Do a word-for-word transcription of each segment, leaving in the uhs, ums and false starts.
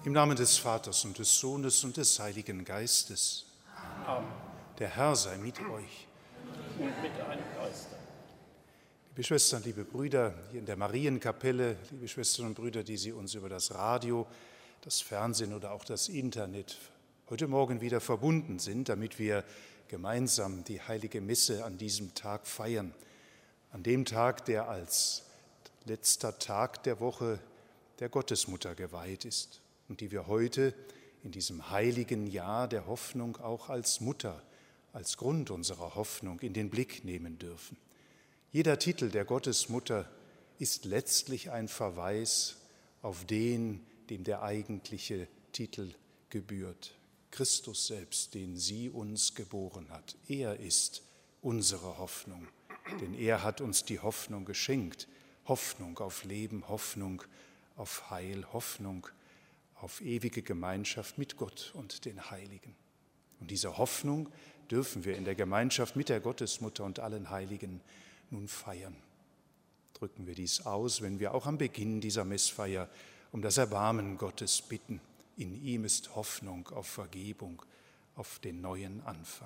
Im Namen des Vaters und des Sohnes und des Heiligen Geistes. Amen. Der Herr sei mit euch. Und mit deinem Geiste. Liebe Schwestern, liebe Brüder, hier in der Marienkapelle, liebe Schwestern und Brüder, die Sie uns über das Radio, das Fernsehen oder auch das Internet heute Morgen wieder verbunden sind, damit wir gemeinsam die heilige Messe an diesem Tag feiern. An dem Tag, der als letzter Tag der Woche der Gottesmutter geweiht ist und die wir heute in diesem heiligen Jahr der Hoffnung auch als Mutter, als Grund unserer Hoffnung in den Blick nehmen dürfen. Jeder Titel der Gottesmutter ist letztlich ein Verweis auf den, dem der eigentliche Titel gebührt. Christus selbst, den sie uns geboren hat. Er ist unsere Hoffnung, denn er hat uns die Hoffnung geschenkt. Hoffnung auf Leben, Hoffnung auf Heil, Hoffnung auf ewige Gemeinschaft mit Gott und den Heiligen. Und diese Hoffnung dürfen wir in der Gemeinschaft mit der Gottesmutter und allen Heiligen nun feiern. Drücken wir dies aus, wenn wir auch am Beginn dieser Messfeier um das Erbarmen Gottes bitten. In ihm ist Hoffnung auf Vergebung, auf den neuen Anfang.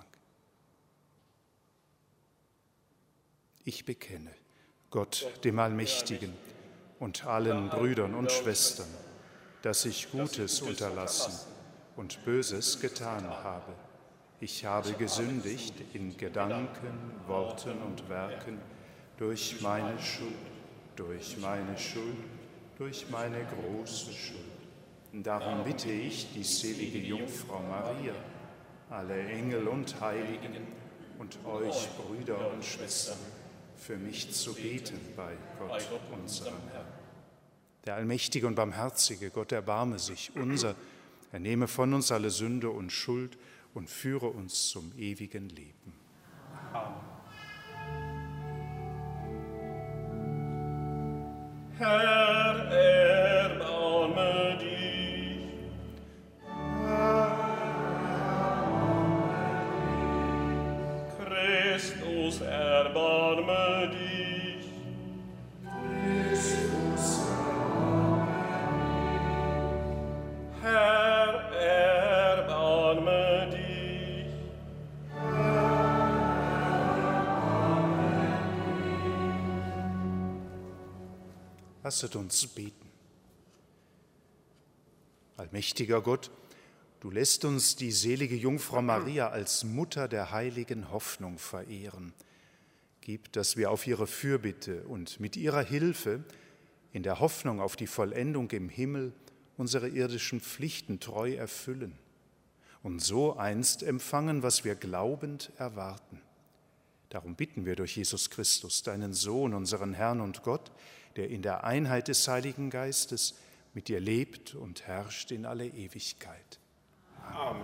Ich bekenne Gott, dem Allmächtigen, und allen Brüdern und Schwestern, dass ich Gutes unterlassen und Böses getan habe. Ich habe gesündigt in Gedanken, Worten und Werken, durch meine Schuld, durch meine Schuld, durch meine große Schuld. Darum bitte ich die selige Jungfrau Maria, alle Engel und Heiligen und euch, Brüder und Schwestern, für mich zu beten bei Gott, unserem Herrn. Der allmächtige und barmherzige Gott erbarme sich unser, er nehme von uns alle Sünde und Schuld und führe uns zum ewigen Leben. Amen. Herr, erbarme dich. Christus, erbarme dich. Christus, erbarme dich. Herr, erbarme dich. Lasset uns beten. Allmächtiger Gott, du lässt uns die selige Jungfrau Maria als Mutter der heiligen Hoffnung verehren. Gib, dass wir auf ihre Fürbitte und mit ihrer Hilfe in der Hoffnung auf die Vollendung im Himmel unsere irdischen Pflichten treu erfüllen und so einst empfangen, was wir glaubend erwarten. Darum bitten wir durch Jesus Christus, deinen Sohn, unseren Herrn und Gott, der in der Einheit des Heiligen Geistes mit dir lebt und herrscht in alle Ewigkeit. Amen.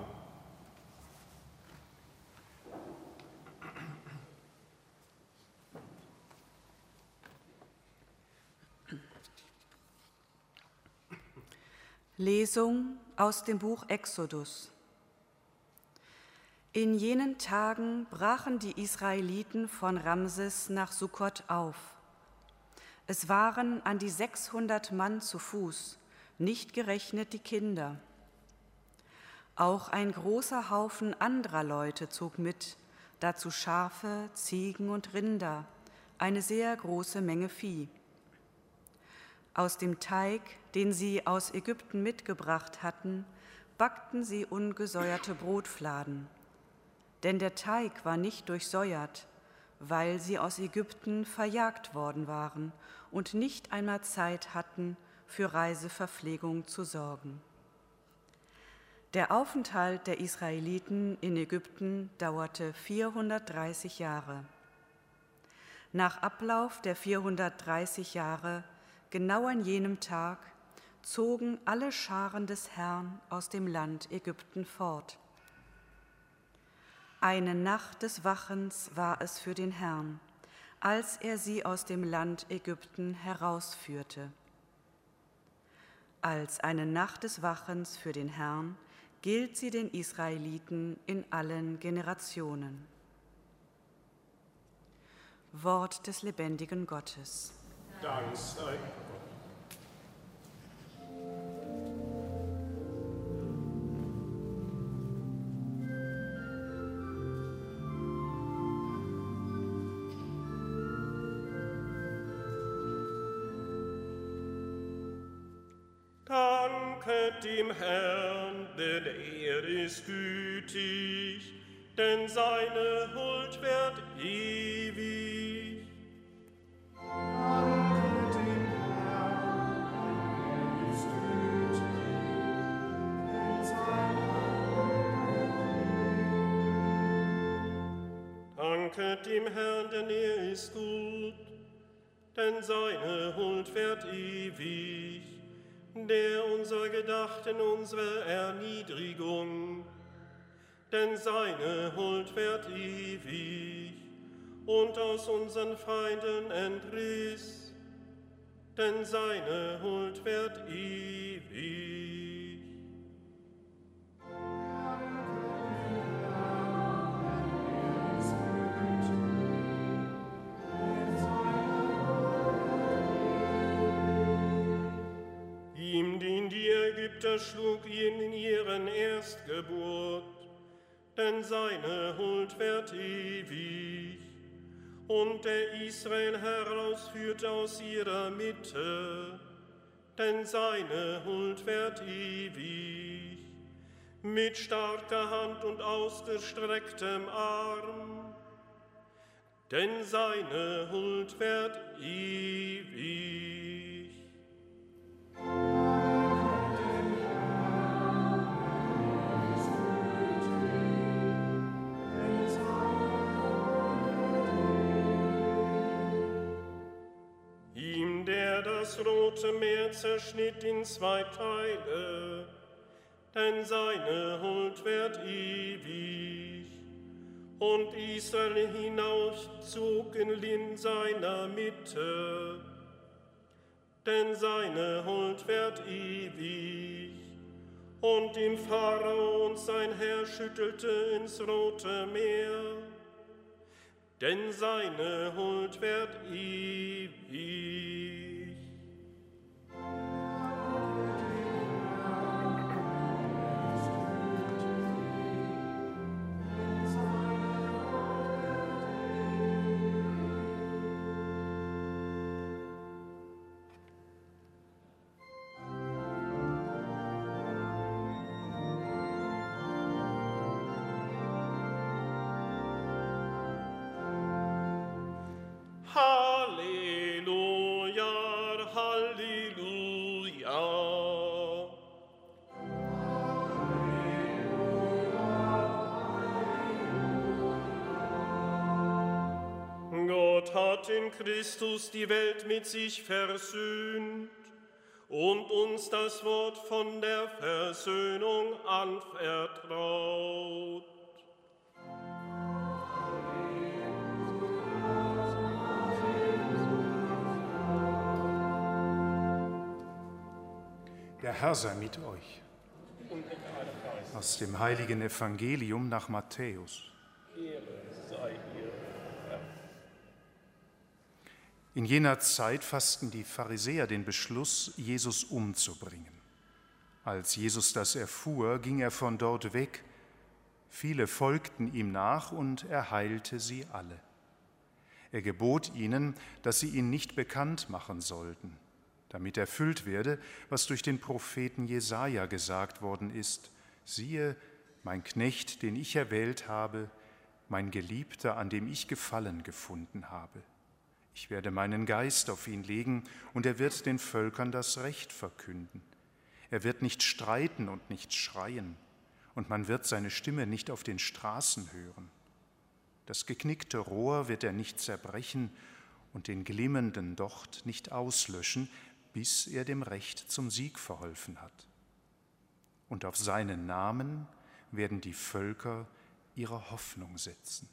Lesung aus dem Buch Exodus. In jenen Tagen brachen die Israeliten von Ramses nach Sukkot auf. Es waren an die sechshundert Mann zu Fuß, nicht gerechnet die Kinder. Auch ein großer Haufen anderer Leute zog mit, dazu Schafe, Ziegen und Rinder, eine sehr große Menge Vieh. Aus dem Teig, den sie aus Ägypten mitgebracht hatten, backten sie ungesäuerte Brotfladen. Denn der Teig war nicht durchsäuert, weil sie aus Ägypten verjagt worden waren und nicht einmal Zeit hatten, für Reiseverpflegung zu sorgen. Der Aufenthalt der Israeliten in Ägypten dauerte vierhundertdreißig Jahre. Nach Ablauf der vierhundertdreißig Jahre, genau an jenem Tag, zogen alle Scharen des Herrn aus dem Land Ägypten fort. Eine Nacht des Wachens war es für den Herrn, als er sie aus dem Land Ägypten herausführte. Als eine Nacht des Wachens für den Herrn gilt sie den Israeliten in allen Generationen. Wort des lebendigen Gottes. Dank sei Gott. Danket dem Herrn, denn er ist gütig, denn seine Huld währt ewig. Danket dem Herrn, er ist gütig, denn seine Huld. Danket dem Herrn, denn er ist gut, denn seine Huld währt ewig. Der unser gedacht in unsere Erniedrigung, denn seine Huld währt ewig, und aus unseren Feinden entriss, denn seine Huld währt ewig. Ihm, den die Ägypter schlug in ihren Erstgeburt, denn seine Huld währt ewig, und der Israel herausführt aus ihrer Mitte, denn seine Huld währt ewig, mit starker Hand und ausgestrecktem Arm, denn seine Huld währt ewig. Ihm, der das Rote Meer zerschnitt in zwei Teile, denn seine Huld währt ewig, und Israel hinauszog in seiner Mitte, denn seine Huld währt ewig, und den Pharao und sein Heer schüttelte ins Rote Meer, denn seine Huld währt ewig. Halleluja, Halleluja. Gott hat in Christus die Welt mit sich versöhnt und uns das Wort von der Versöhnung anvertraut. Der Herr sei mit euch. Aus dem heiligen Evangelium nach Matthäus. In jener Zeit fassten die Pharisäer den Beschluss, Jesus umzubringen. Als Jesus das erfuhr, ging er von dort weg. Viele folgten ihm nach und er heilte sie alle. Er gebot ihnen, dass sie ihn nicht bekannt machen sollten, damit erfüllt werde, was durch den Propheten Jesaja gesagt worden ist: Siehe, mein Knecht, den ich erwählt habe, mein Geliebter, an dem ich Gefallen gefunden habe. Ich werde meinen Geist auf ihn legen, und er wird den Völkern das Recht verkünden. Er wird nicht streiten und nicht schreien, und man wird seine Stimme nicht auf den Straßen hören. Das geknickte Rohr wird er nicht zerbrechen und den glimmenden Docht nicht auslöschen, bis er dem Recht zum Sieg verholfen hat. Und auf seinen Namen werden die Völker ihre Hoffnung setzen.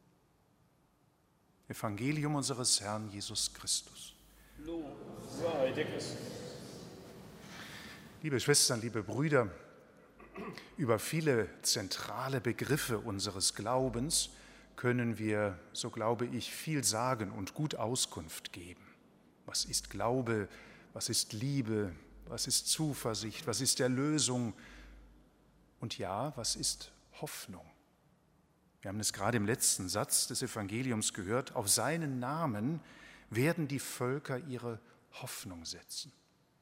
Evangelium unseres Herrn Jesus Christus. Lob sei dir Christus. Liebe Schwestern, liebe Brüder, über viele zentrale Begriffe unseres Glaubens können wir, so glaube ich, viel sagen und gut Auskunft geben. Was ist Glaube? Was ist Liebe? Was ist Zuversicht? Was ist Erlösung? Und ja, was ist Hoffnung? Wir haben es gerade im letzten Satz des Evangeliums gehört: Auf seinen Namen werden die Völker ihre Hoffnung setzen.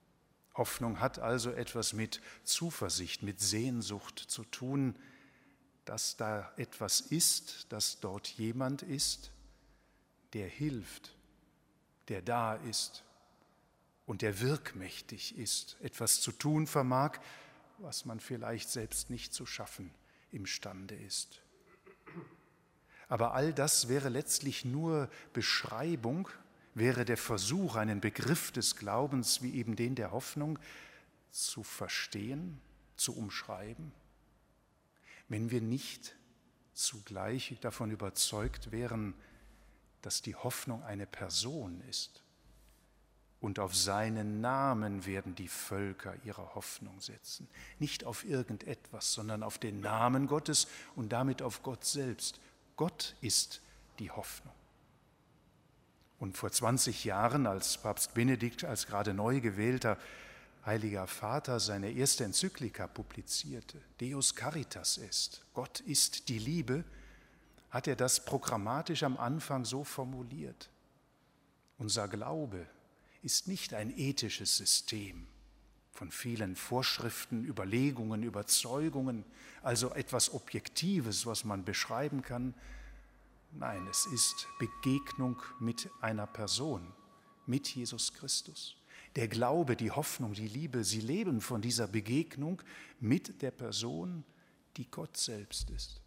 Hoffnung hat also etwas mit Zuversicht, mit Sehnsucht zu tun, dass da etwas ist, dass dort jemand ist, der hilft, der da ist und der wirkmächtig ist, etwas zu tun vermag, was man vielleicht selbst nicht zu schaffen imstande ist. Aber all das wäre letztlich nur Beschreibung, wäre der Versuch, einen Begriff des Glaubens wie eben den der Hoffnung zu verstehen, zu umschreiben, wenn wir nicht zugleich davon überzeugt wären, dass die Hoffnung eine Person ist. Und auf seinen Namen werden die Völker ihre Hoffnung setzen. Nicht auf irgendetwas, sondern auf den Namen Gottes und damit auf Gott selbst. Gott ist die Hoffnung. Und vor zwanzig Jahren, als Papst Benedikt als gerade neu gewählter Heiliger Vater seine erste Enzyklika publizierte, Deus Caritas est, Gott ist die Liebe, hat er das programmatisch am Anfang so formuliert. Unser Glaube ist nicht ein ethisches System von vielen Vorschriften, Überlegungen, Überzeugungen, also etwas Objektives, was man beschreiben kann. Nein, es ist Begegnung mit einer Person, mit Jesus Christus. Der Glaube, die Hoffnung, die Liebe, sie leben von dieser Begegnung mit der Person, die Gott selbst ist.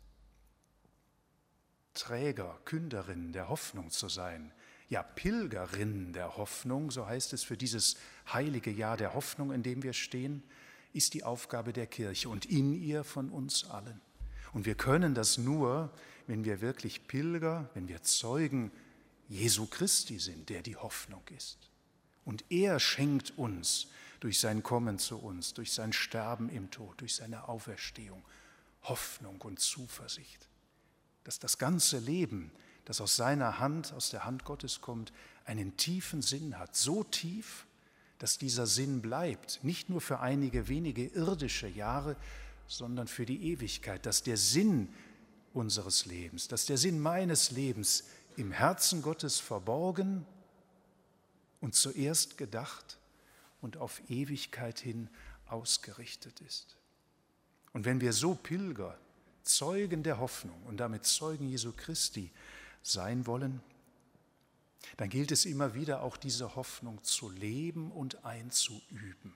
Träger, Künderin der Hoffnung zu sein, ja Pilgerin der Hoffnung, so heißt es für dieses heilige Jahr der Hoffnung, in dem wir stehen, ist die Aufgabe der Kirche und in ihr von uns allen. Und wir können das nur, wenn wir wirklich Pilger, wenn wir Zeugen Jesu Christi sind, der die Hoffnung ist. Und er schenkt uns durch sein Kommen zu uns, durch sein Sterben im Tod, durch seine Auferstehung Hoffnung und Zuversicht, dass das ganze Leben, das aus seiner Hand, aus der Hand Gottes kommt, einen tiefen Sinn hat, so tief, dass dieser Sinn bleibt, nicht nur für einige wenige irdische Jahre, sondern für die Ewigkeit, dass der Sinn unseres Lebens, dass der Sinn meines Lebens im Herzen Gottes verborgen und zuerst gedacht und auf Ewigkeit hin ausgerichtet ist. Und wenn wir so Pilger, Zeugen der Hoffnung und damit Zeugen Jesu Christi sein wollen, dann gilt es immer wieder auch diese Hoffnung zu leben und einzuüben.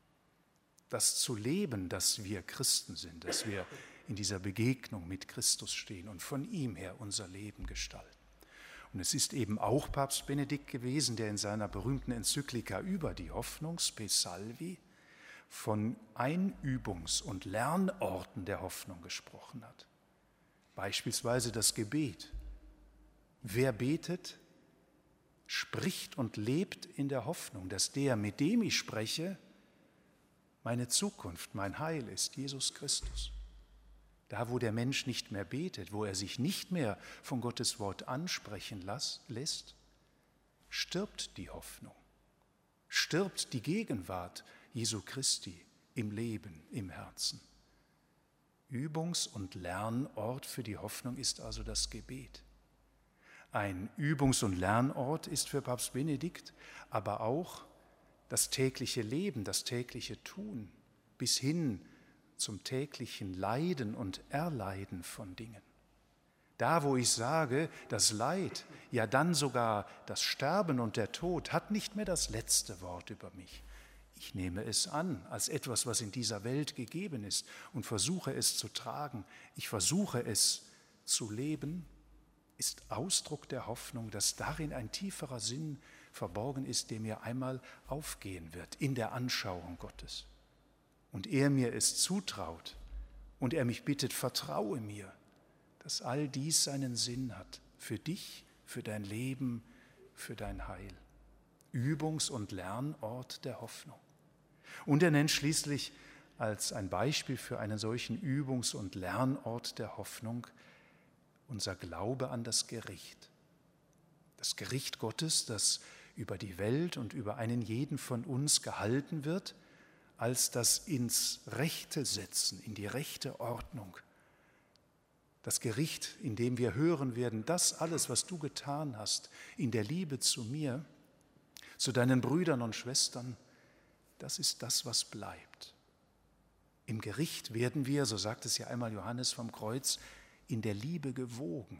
Das zu leben, dass wir Christen sind, dass wir in dieser Begegnung mit Christus stehen und von ihm her unser Leben gestalten. Und es ist eben auch Papst Benedikt gewesen, der in seiner berühmten Enzyklika über die Hoffnung, Spe Salvi, von Einübungs- und Lernorten der Hoffnung gesprochen hat. Beispielsweise das Gebet. Wer betet, spricht und lebt in der Hoffnung, dass der, mit dem ich spreche, meine Zukunft, mein Heil ist, Jesus Christus. Da, wo der Mensch nicht mehr betet, wo er sich nicht mehr von Gottes Wort ansprechen lässt, stirbt die Hoffnung, stirbt die Gegenwart Jesu Christi im Leben, im Herzen. Übungs- und Lernort für die Hoffnung ist also das Gebet. Ein Übungs- und Lernort ist für Papst Benedikt aber auch das tägliche Leben, das tägliche Tun, bis hin zum täglichen Leiden und Erleiden von Dingen. Da, wo ich sage, das Leid, ja dann sogar das Sterben und der Tod hat nicht mehr das letzte Wort über mich. Ich nehme es an als etwas, was in dieser Welt gegeben ist und versuche es zu tragen. Ich versuche es zu leben, ist Ausdruck der Hoffnung, dass darin ein tieferer Sinn verborgen ist, der mir einmal aufgehen wird in der Anschauung Gottes. Und er mir es zutraut und er mich bittet, vertraue mir, dass all dies seinen Sinn hat, für dich, für dein Leben, für dein Heil. Übungs- und Lernort der Hoffnung. Und er nennt schließlich als ein Beispiel für einen solchen Übungs- und Lernort der Hoffnung unser Glaube an das Gericht. Das Gericht Gottes, das über die Welt und über einen jeden von uns gehalten wird, als das ins Rechte setzen, in die rechte Ordnung. Das Gericht, in dem wir hören werden, das alles, was du getan hast, in der Liebe zu mir, zu deinen Brüdern und Schwestern, das ist das, was bleibt. Im Gericht werden wir, so sagt es ja einmal Johannes vom Kreuz, in der Liebe gewogen.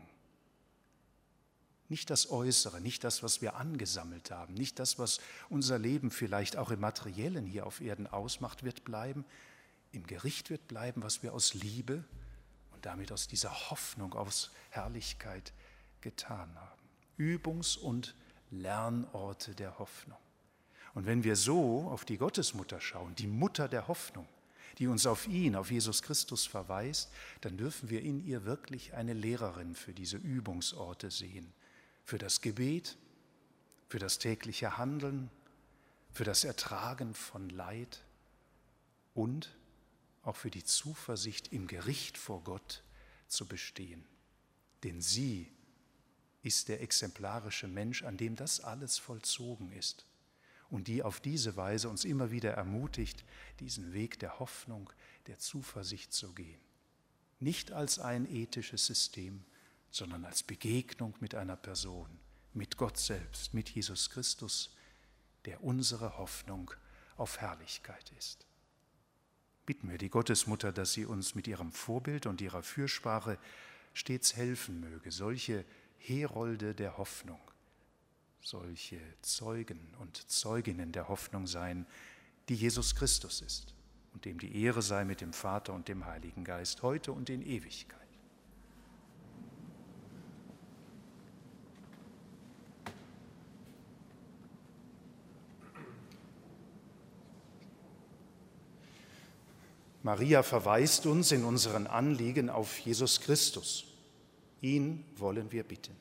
Nicht das Äußere, nicht das, was wir angesammelt haben, nicht das, was unser Leben vielleicht auch im Materiellen hier auf Erden ausmacht, wird bleiben. Im Gericht wird bleiben, was wir aus Liebe und damit aus dieser Hoffnung, aus Herrlichkeit getan haben. Übungs- und Lernorte der Hoffnung. Und wenn wir so auf die Gottesmutter schauen, die Mutter der Hoffnung, die uns auf ihn, auf Jesus Christus verweist, dann dürfen wir in ihr wirklich eine Lehrerin für diese Übungsorte sehen. Für das Gebet, für das tägliche Handeln, für das Ertragen von Leid und auch für die Zuversicht, im Gericht vor Gott zu bestehen. Denn sie ist der exemplarische Mensch, an dem das alles vollzogen ist und die auf diese Weise uns immer wieder ermutigt, diesen Weg der Hoffnung, der Zuversicht zu gehen. Nicht als ein ethisches System, sondern als Begegnung mit einer Person, mit Gott selbst, mit Jesus Christus, der unsere Hoffnung auf Herrlichkeit ist. Bitten wir die Gottesmutter, dass sie uns mit ihrem Vorbild und ihrer Fürsprache stets helfen möge, solche Herolde der Hoffnung, solche Zeugen und Zeuginnen der Hoffnung sein, die Jesus Christus ist und dem die Ehre sei mit dem Vater und dem Heiligen Geist, heute und in Ewigkeit. Maria verweist uns in unseren Anliegen auf Jesus Christus. Ihn wollen wir bitten.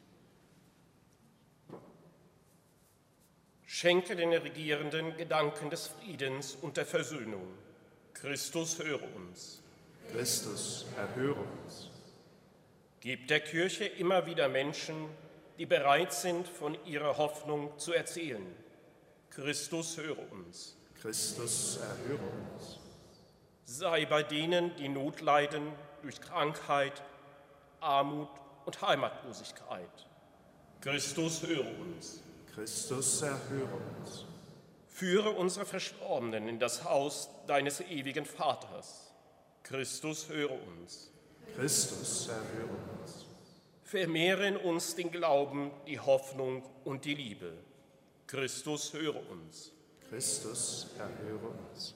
Schenke den Regierenden Gedanken des Friedens und der Versöhnung. Christus, höre uns. Christus, erhöre uns. Gib der Kirche immer wieder Menschen, die bereit sind, von ihrer Hoffnung zu erzählen. Christus, höre uns. Christus, erhöre uns. Sei bei denen, die Not leiden durch Krankheit, Armut und Heimatlosigkeit. Christus, höre uns. Christus, erhöre uns. Führe unsere Verstorbenen in das Haus deines ewigen Vaters. Christus, höre uns. Christus, erhöre uns. Vermehre in uns den Glauben, die Hoffnung und die Liebe. Christus, höre uns. Christus, erhöre uns.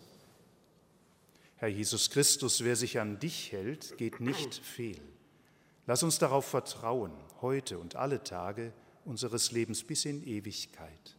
Herr Jesus Christus, wer sich an dich hält, geht nicht fehl. Lass uns darauf vertrauen, heute und alle Tage unseres Lebens bis in Ewigkeit.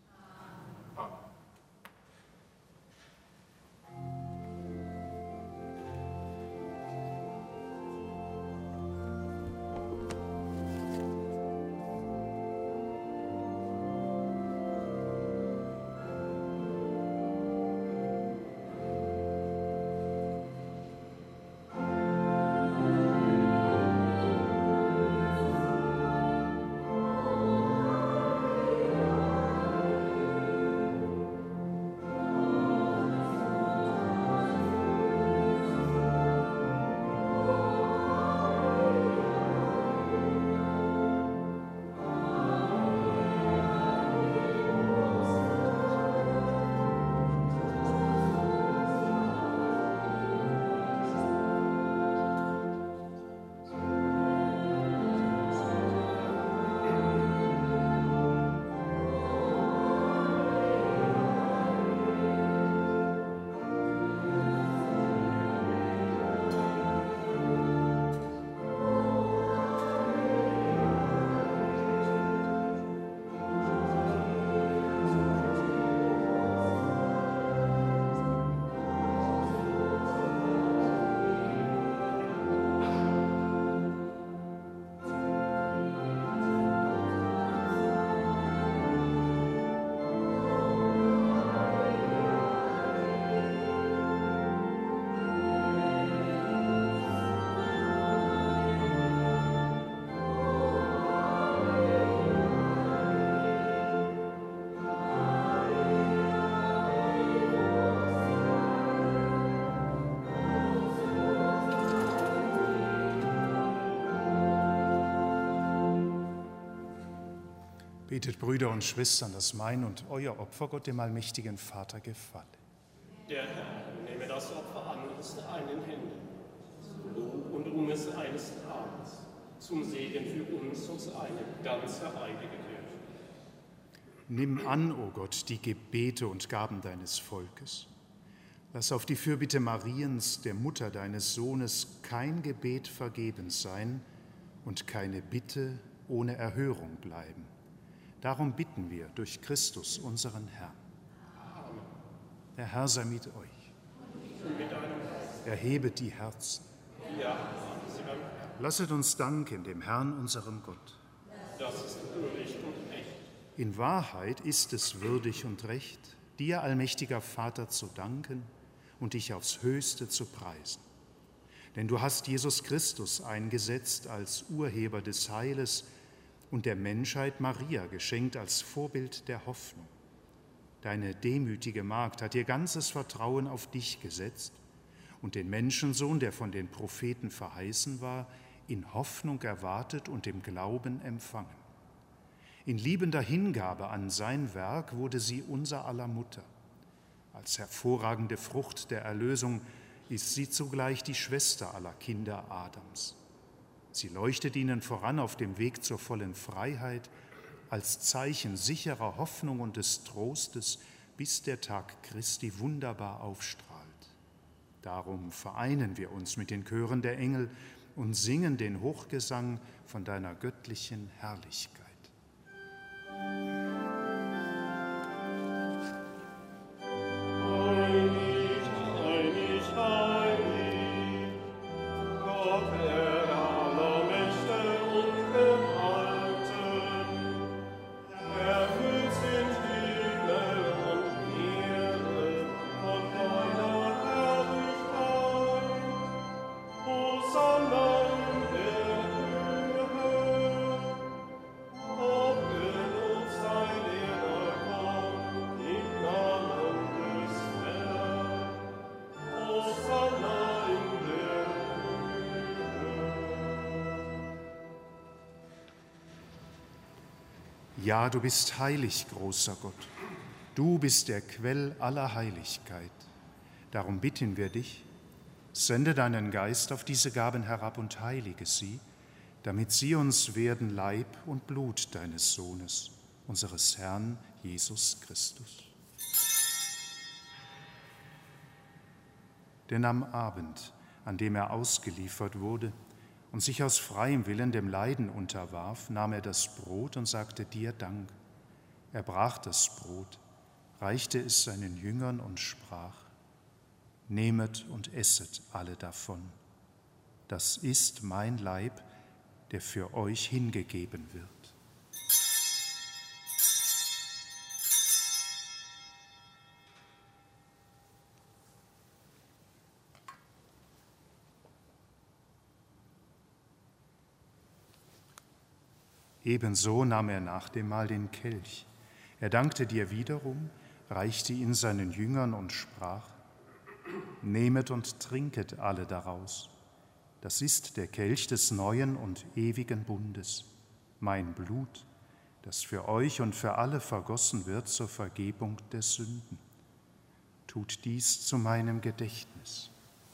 Betet, Brüder und Schwestern, dass mein und euer Opfer Gott, dem allmächtigen Vater, gefalle. Der Herr nehme das Opfer an aus deinen Händen, und um es eines Tages zum Segen für uns und seine ganze heilige Kirche. Nimm an, o Gott, die Gebete und Gaben deines Volkes. Lass auf die Fürbitte Mariens, der Mutter deines Sohnes, kein Gebet vergebens sein und keine Bitte ohne Erhörung bleiben. Darum bitten wir durch Christus, unseren Herrn. Amen. Der Herr sei mit euch. Und mit deinem Geist. Erhebet die Herzen. Ja, sie beim Herrn. Lasset uns danken dem Herrn, unserem Gott. Das ist würdig und echt. In Wahrheit ist es würdig und recht, dir, allmächtiger Vater, zu danken und dich aufs Höchste zu preisen. Denn du hast Jesus Christus eingesetzt als Urheber des Heiles und der Menschheit Maria geschenkt als Vorbild der Hoffnung. Deine demütige Magd hat ihr ganzes Vertrauen auf dich gesetzt und den Menschensohn, der von den Propheten verheißen war, in Hoffnung erwartet und im Glauben empfangen. In liebender Hingabe an sein Werk wurde sie unser aller Mutter. Als hervorragende Frucht der Erlösung ist sie zugleich die Schwester aller Kinder Adams. Sie leuchtet ihnen voran auf dem Weg zur vollen Freiheit, als Zeichen sicherer Hoffnung und des Trostes, bis der Tag Christi wunderbar aufstrahlt. Darum vereinen wir uns mit den Chören der Engel und singen den Hochgesang von deiner göttlichen Herrlichkeit. Ja, du bist heilig, großer Gott. Du bist der Quell aller Heiligkeit. Darum bitten wir dich, sende deinen Geist auf diese Gaben herab und heilige sie, damit sie uns werden Leib und Blut deines Sohnes, unseres Herrn Jesus Christus. Denn am Abend, an dem er ausgeliefert wurde und sich aus freiem Willen dem Leiden unterwarf, nahm er das Brot und sagte dir Dank. Er brach das Brot, reichte es seinen Jüngern und sprach: Nehmet und esset alle davon. Das ist mein Leib, der für euch hingegeben wird. Ebenso nahm er nach dem Mahl den Kelch. Er dankte dir wiederum, reichte ihn seinen Jüngern und sprach: Nehmet und trinket alle daraus. Das ist der Kelch des neuen und ewigen Bundes, mein Blut, das für euch und für alle vergossen wird zur Vergebung der Sünden. Tut dies zu meinem Gedächtnis.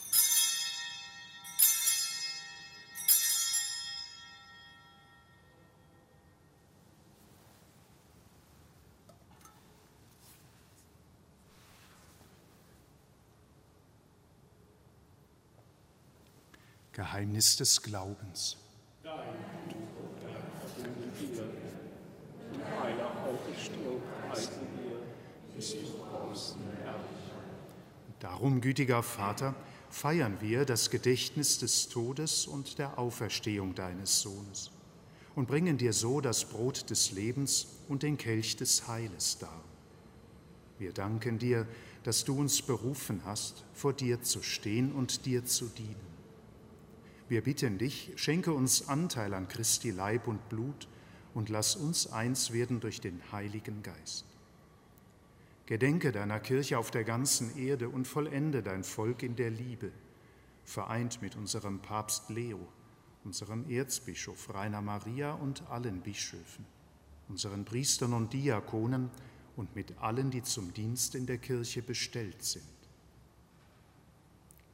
Geheimnis des Glaubens. Dein Tod, Herr, verkünden wir, und deine Auferstehung preisen wir, bis du kommst, Herr. Darum, gütiger Vater, feiern wir das Gedächtnis des Todes und der Auferstehung deines Sohnes und bringen dir so das Brot des Lebens und den Kelch des Heiles dar. Wir danken dir, dass du uns berufen hast, vor dir zu stehen und dir zu dienen. Wir bitten dich, schenke uns Anteil an Christi Leib und Blut und lass uns eins werden durch den Heiligen Geist. Gedenke deiner Kirche auf der ganzen Erde und vollende dein Volk in der Liebe, vereint mit unserem Papst Leo, unserem Erzbischof Rainer Maria und allen Bischöfen, unseren Priestern und Diakonen und mit allen, die zum Dienst in der Kirche bestellt sind.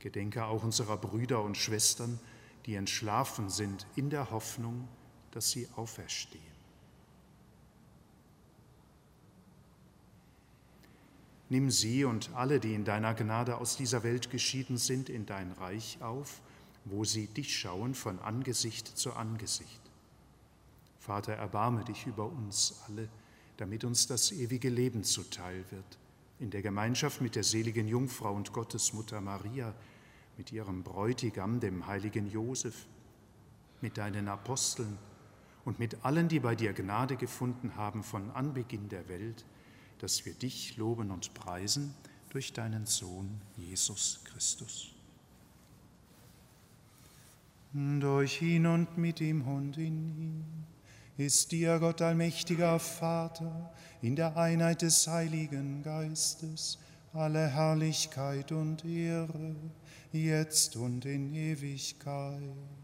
Gedenke auch unserer Brüder und Schwestern, die entschlafen sind, in der Hoffnung, dass sie auferstehen. Nimm sie und alle, die in deiner Gnade aus dieser Welt geschieden sind, in dein Reich auf, wo sie dich schauen von Angesicht zu Angesicht. Vater, erbarme dich über uns alle, damit uns das ewige Leben zuteil wird, in der Gemeinschaft mit der seligen Jungfrau und Gottesmutter Maria, mit ihrem Bräutigam, dem heiligen Josef, mit deinen Aposteln und mit allen, die bei dir Gnade gefunden haben von Anbeginn der Welt, dass wir dich loben und preisen durch deinen Sohn Jesus Christus. Durch ihn und mit ihm und in ihm ist dir, Gott allmächtiger Vater, in der Einheit des Heiligen Geistes, alle Herrlichkeit und Ehre, jetzt und in Ewigkeit.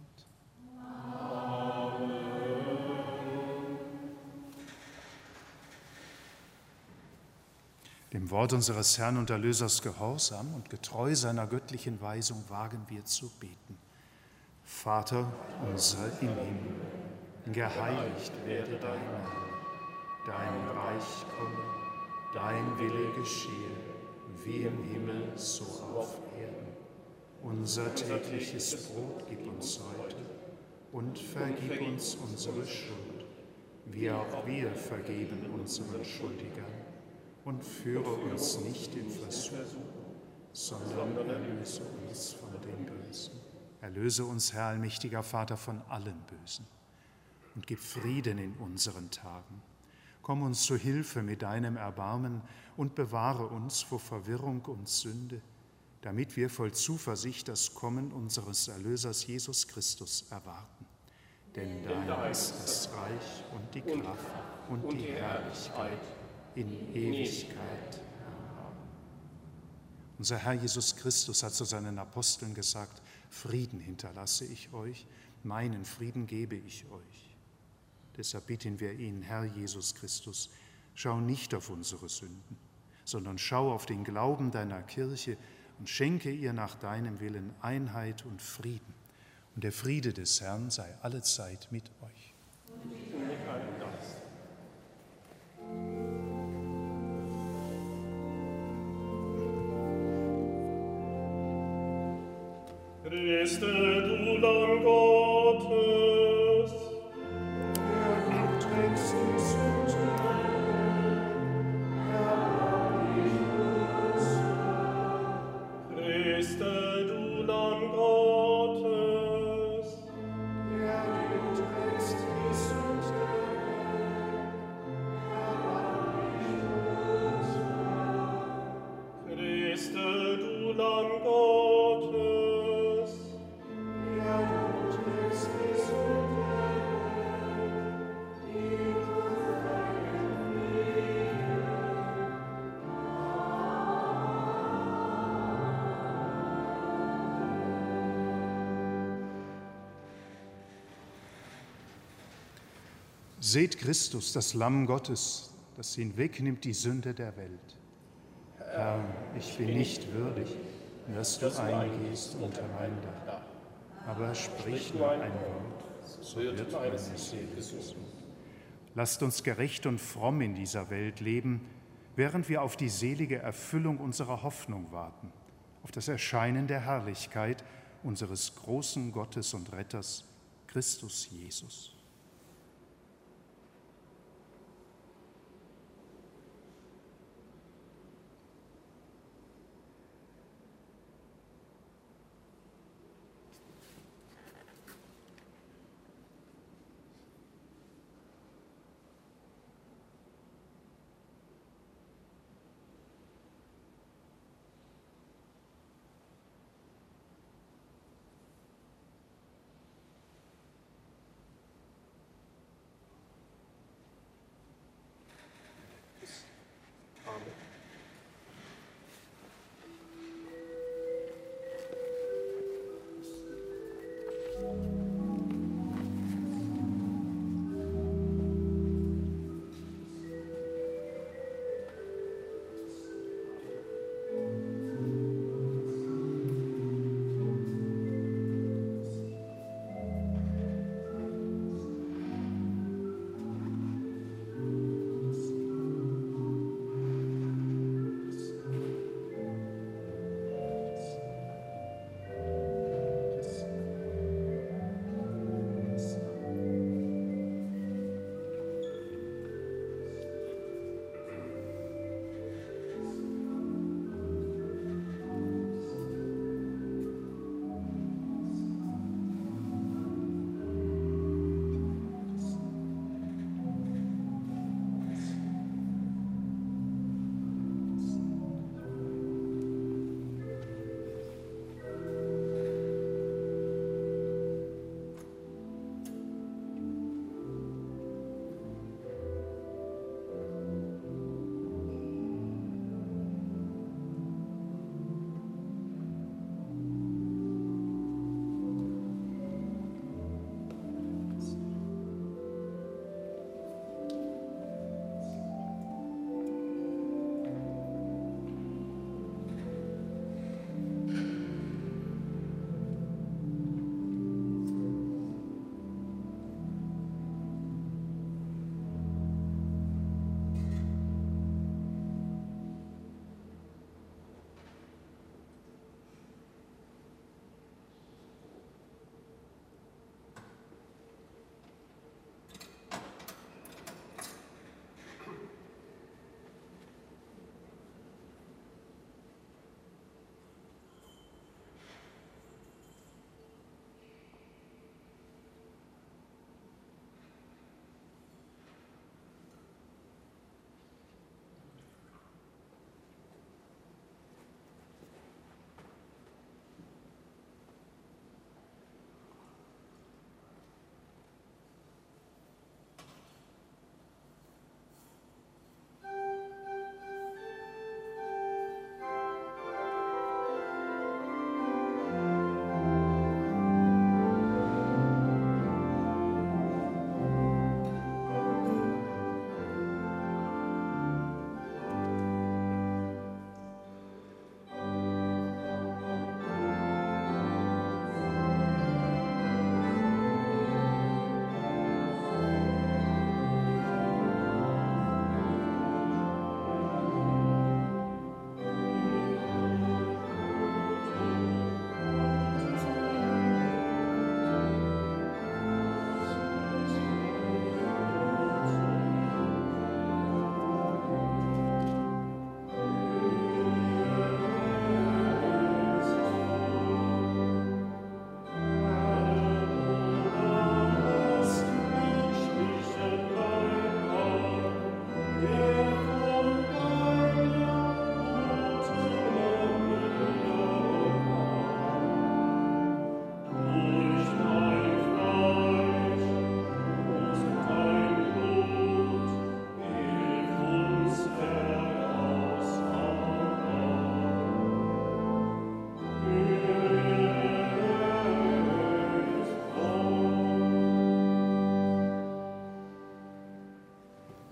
Dem Wort unseres Herrn und Erlösers gehorsam und getreu seiner göttlichen Weisung wagen wir zu beten. Vater unser im Himmel, geheiligt werde dein Name, dein Reich komme, dein Wille geschehe, wie im Himmel, so auf Erden. Unser tägliches Brot gib uns heute und vergib uns unsere Schuld, wie auch wir vergeben unseren Schuldigern. Und führe uns nicht in Versuchung, sondern erlöse uns von dem Bösen. Erlöse uns, Herr allmächtiger Vater, von allem Bösen und gib Frieden in unseren Tagen. Komm uns zu Hilfe mit deinem Erbarmen und bewahre uns vor Verwirrung und Sünde, damit wir voll Zuversicht das Kommen unseres Erlösers Jesus Christus erwarten. Denn dein ist das Reich und die Kraft und die Herrlichkeit in Ewigkeit. Amen. Unser Herr Jesus Christus hat zu seinen Aposteln gesagt: Frieden hinterlasse ich euch, meinen Frieden gebe ich euch. Deshalb bitten wir ihn, Herr Jesus Christus, schau nicht auf unsere Sünden, sondern schau auf den Glauben deiner Kirche und schenke ihr nach deinem Willen Einheit und Frieden. Und der Friede des Herrn sei allezeit mit euch. Christe, du Lamm Gottes, der du trägst die Sünde, erbarme uns. Christe, du Lamm Gottes, Der du trägst die Sünde, erbarme uns. Christe, du Lamm Gottes, Seht Christus, das Lamm Gottes, das hinwegnimmt die Sünde der Welt. Herr, ich bin nicht würdig, dass du eingehst unter mein Dach. Aber sprich nur ein Wort, so wird meine Seele gesund. Lasst uns gerecht und fromm in dieser Welt leben, während wir auf die selige Erfüllung unserer Hoffnung warten, auf das Erscheinen der Herrlichkeit unseres großen Gottes und Retters, Christus Jesus.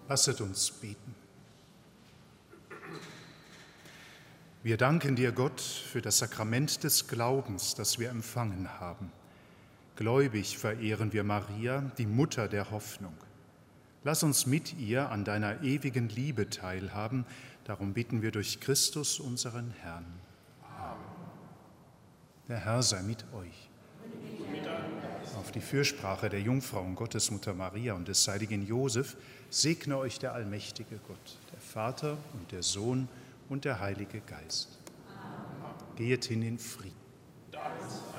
Lasset uns beten. Wir danken dir, Gott, für das Sakrament des Glaubens, das wir empfangen haben. Gläubig verehren wir Maria, die Mutter der Hoffnung. Lass uns mit ihr an deiner ewigen Liebe teilhaben. Darum bitten wir durch Christus, unseren Herrn. Amen. Der Herr sei mit euch. Auf die Fürsprache der Jungfrau und Gottesmutter Maria und des heiligen Josef segne euch der allmächtige Gott, der Vater und der Sohn und der Heilige Geist. Amen. Geht hin in Frieden. Danke.